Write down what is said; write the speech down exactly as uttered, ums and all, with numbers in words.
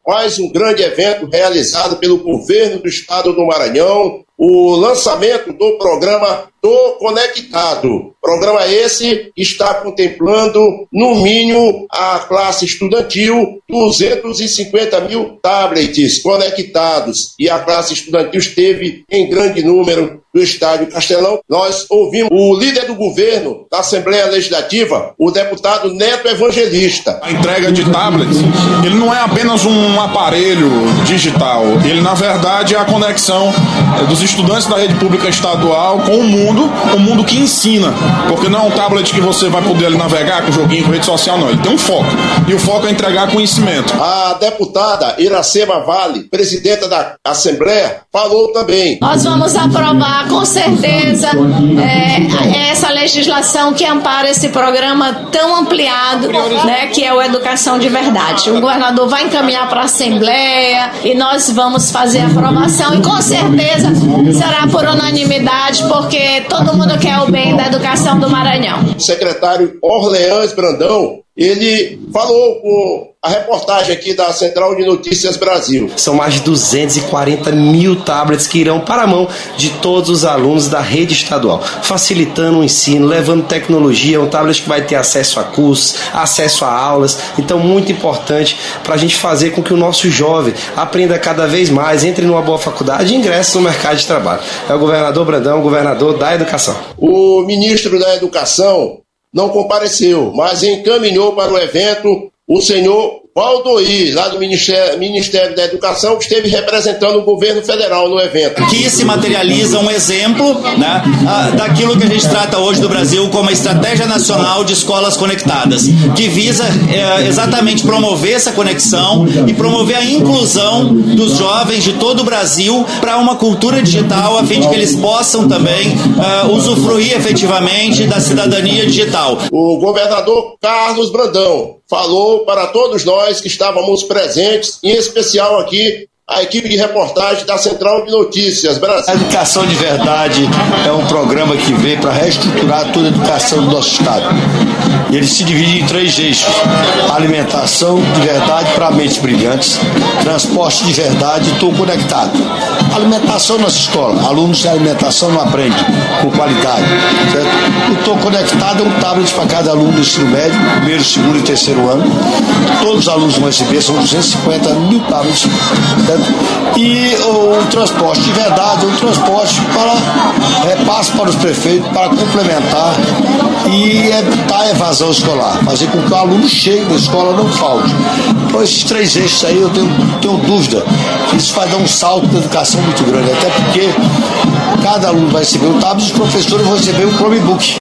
mais um grande evento realizado pelo governo do estado do Maranhão, o lançamento do programa Tô Conectado. Programa esse está contemplando, no mínimo, a classe estudantil, duzentos e cinquenta mil tablets conectados. E a classe estudantil esteve em grande número do Estádio Castelão. Nós ouvimos o líder do governo da Assembleia Legislativa, o deputado Neto Evangelista. A entrega de tablets, ele não é apenas um aparelho digital, ele na verdade é a conexão dos estudantes da rede pública estadual com o mundo, o mundo que ensina, porque não é um tablet que você vai poder ali navegar com joguinho, com rede social, não, ele tem um foco, e o foco é entregar conhecimento. A deputada Iracema Vale, presidenta da Assembleia, falou também. Nós vamos aprovar com certeza é, essa legislação que ampara esse programa tão ampliado, né, que é o Educação de Verdade. O governador vai encaminhar para a Assembleia e nós vamos fazer a aprovação e com certeza será por unanimidade, porque todo mundo quer o bem da educação do Maranhão. O secretário Orleans Brandão, ele falou com a reportagem aqui da Central de Notícias Brasil. São mais de duzentos e quarenta mil tablets que irão para a mão de todos os alunos da rede estadual, facilitando o ensino, levando tecnologia, um tablet que vai ter acesso a cursos, acesso a aulas. Então, muito importante para a gente fazer com que o nosso jovem aprenda cada vez mais, entre numa boa faculdade e ingresse no mercado de trabalho. É o governador Brandão, governador da Educação. O ministro da Educação não compareceu, mas encaminhou para o evento o senhor Valdoir, lá do Ministério, Ministério da Educação, que esteve representando o governo federal no evento. Aqui se materializa um exemplo, né, daquilo que a gente trata hoje do Brasil como a Estratégia Nacional de Escolas Conectadas, que visa é, exatamente promover essa conexão e promover a inclusão dos jovens de todo o Brasil para uma cultura digital, a fim de que eles possam também uh, usufruir efetivamente da cidadania digital. O governador Carlos Brandão falou para todos nós que estávamos presentes, em especial aqui a equipe de reportagem da Central de Notícias Brasil. A Educação de Verdade é um programa que veio para reestruturar toda a educação do nosso estado. E ele se divide em três eixos: alimentação de verdade para mentes brilhantes, transporte de verdade e Tô Conectado. Alimentação nas escolas, alunos de alimentação não aprendem com qualidade, certo? O Tô Conectado é um tablet para cada aluno do ensino médio, primeiro, segundo e terceiro ano. Todos os alunos vão receber, são duzentos e cinquenta mil tablets, certo? E o, o transporte de verdade é um transporte para repasse para os prefeitos, para complementar e evitar a evasão escolar, fazer com que o aluno chegue da escola não falte. Então esses três eixos aí eu tenho, tenho dúvida que isso vai dar um salto de educação muito grande, até porque cada aluno vai receber um tablet e os professores vão receber um Chromebook.